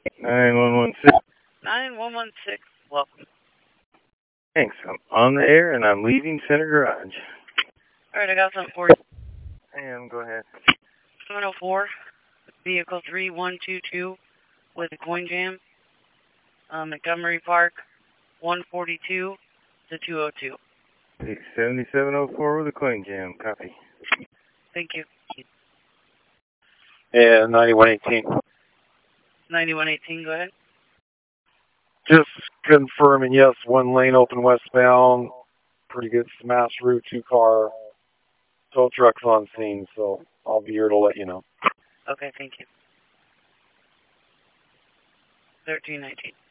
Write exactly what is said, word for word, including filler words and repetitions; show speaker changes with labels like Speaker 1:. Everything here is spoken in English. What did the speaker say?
Speaker 1: nine one one six.
Speaker 2: nine one one six, welcome.
Speaker 1: Thanks. I'm on the air and I'm leaving Center Garage.
Speaker 2: Alright, I got something for you.
Speaker 1: And go ahead.
Speaker 2: seven oh four, vehicle three one two two with a coin jam. Um, Montgomery Park, one forty-two to two oh two.
Speaker 1: seventy-seven oh four with a coin jam. Copy.
Speaker 2: Thank you.
Speaker 3: And ninety-one eighteen.
Speaker 2: ninety-one eighteen, go ahead.
Speaker 3: Just confirming, yes, one lane open westbound. Pretty good smash route, two car tow trucks on scene, so I'll be here to let you know.
Speaker 2: Okay, thank you. thirteen nineteen.